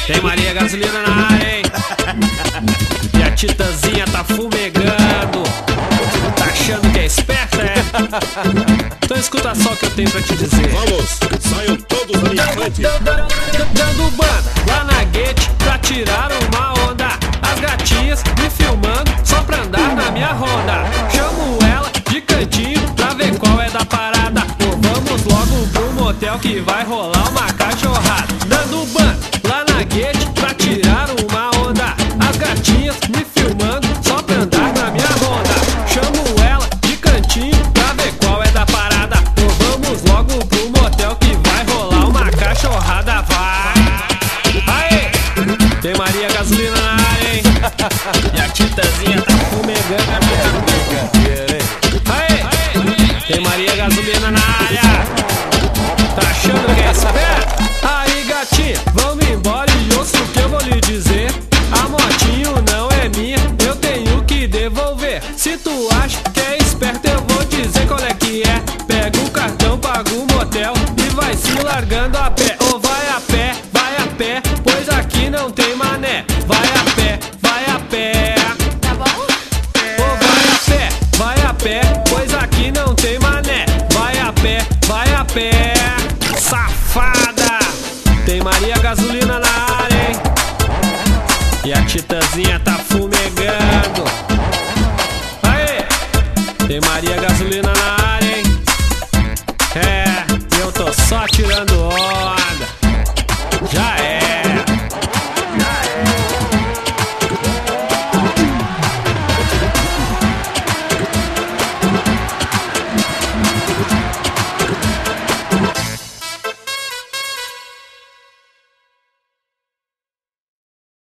Tem Maria Gasolina na área, hein? E a Titazinha tá fumegando. Tá achando que é esperta, é? Então escuta só o que eu tenho pra te dizer. Vamos, saiam todos da minha frente. Dando banda lá na guete pra tirar uma onda. As gatinhas me filmando só pra andar na minha ronda. Chamo ela de cantinho pra ver qual é da parada. Ou vamos logo pro motel que vai rolar uma cachorrada. Dando banda lá na guete pra tirar uma onda. As gatinhas me filmando só pra andar na minha ronda. Chamo ela de cantinho pra ver qual é da parada. Ou vamos logo pro motel que vai rolar uma cachorrada. Vai! Aê! Tem Maria Gasolina na área, hein? E a Titazinha tá fumegando a minha brincadeira, hein? Aê! Tem Maria Gasolina na área. Tá achando que é esperto? Aí, gatinha, vamos embora e ouça o que eu vou lhe dizer. A motinho não é minha, eu tenho que devolver. Se tu acha que é esperto, eu vou dizer qual é que é. Pega o cartão, paga o motel e vai se largando a pé. Ou vai a pé, pois aqui não tem mané. Vai a pé, Tá bom? ou vai a pé, pois aqui não tem mané. Vai a pé, safada. Tem Maria Gasolina na área, hein? E a Titazinha tá fumegando. Aê! Tem Maria Gasolina na área, hein? É, eu tô só tirando